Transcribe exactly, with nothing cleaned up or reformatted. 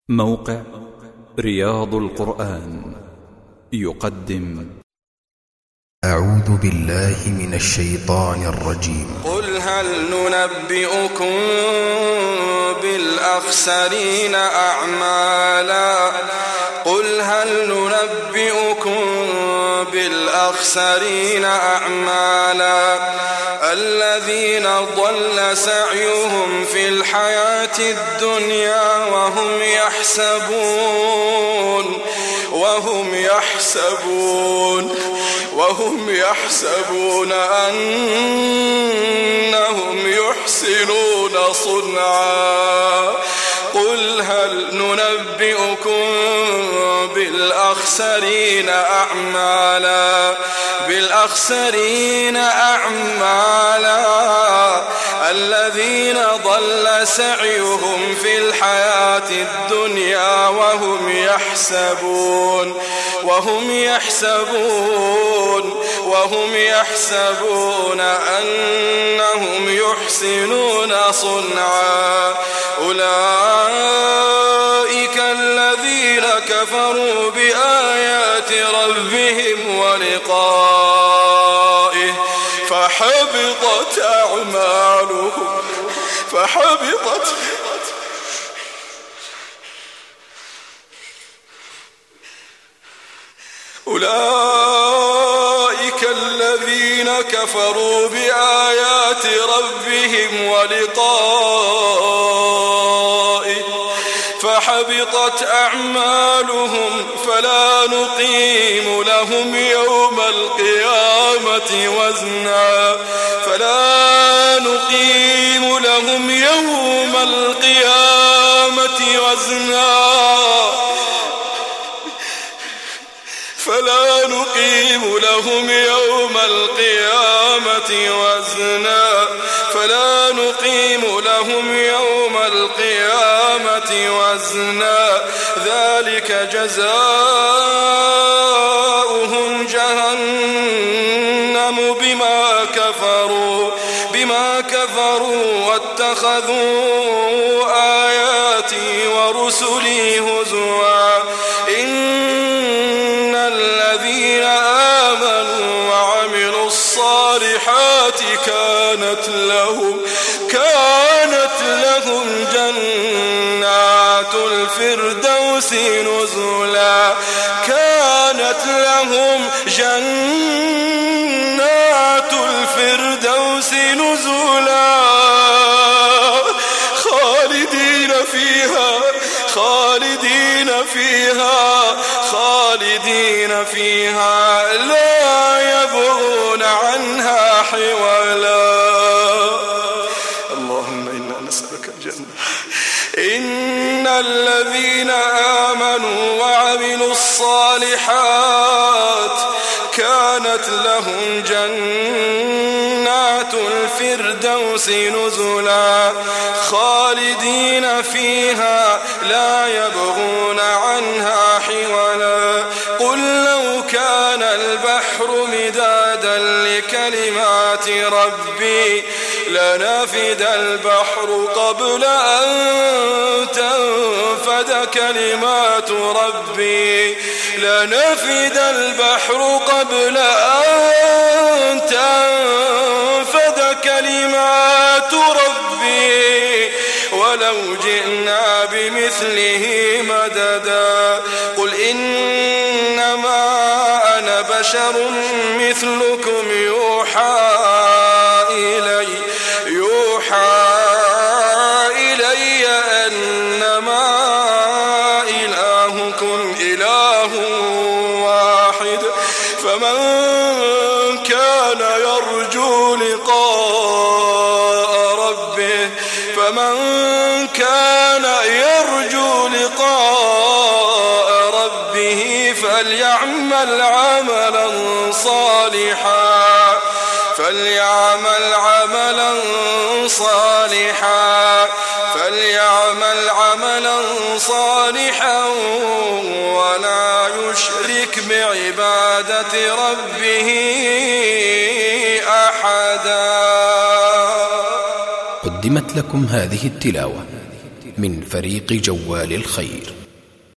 موقع رياض القرآن يقدم أعوذ بالله من الشيطان الرجيم. قل هل ننبئكم بالأخسرين أعمالا قل هل ننبئكم بالأخسرين أعمالا الذين ضل سعيهم في الحياة الدنيا وهم يحسبون وهم يحسبون وهم يحسبون أنهم يحسنون صنعا قل هل ننبئكم بالأخسرين أعمالا بالأخسرين أعمالا الذين ضل سعيهم في الحياة الدنيا وهم يحسبون وهم يحسبون وهم يحسبون أنهم يحسنون صنعا أولئك الذين كفروا بآيات ربهم ولقائه فحبطت أعمالهم فحبطت أولئك الذين كفروا بآيات ربهم ولقائه فحبطت أعمالهم فلا نقيم لهم يوم القيامة وزنا فلا نقيم لهم يوم القيامة وزنا فلا نقيم لهم يوم القيامة وزنا فلا نقيم لهم يوم القيامة وزنا ذلك جزاؤهم جهنم بما كفروا بما كفروا واتخذوا آياتي ورسلي هزوا إن الذين آمنوا وعملوا الصالحات كانت لهم كانت لهم جنات الفردوس نزلا كانت لهم جنات الفردوس نزلا خالدين فيها خالدين فيها خالدين فيها لا يبغون عنها حولا اللهم إنا نسألك الجنة إن الذين آمنوا وعملوا الصالحات كانت لهم جنات الفردوس نزلا خالدين فيها لا يبغون عنها حولا قل لو كان البحر مدادا لكلمات ربي لنفد البحر قبل أن تنفد كلمات ربي لنفد البحر قبل أن تنفد كلمات ربي ولو جئنا بمثله مددا قل إنما أنا بشر مثلكم يوحى إلي يوحى إلي أنما إلهكم إله واحد فمن كان يرجو لقاء ربه فمن كان يرجو لقاء ربه فليعمل عملا صالحا فليعمل عملا صالحا فليعمل عملا صالحا ولا يشرك بعبادة ربه أحدا. قدمت لكم هذه التلاوة من فريق جوال الخير.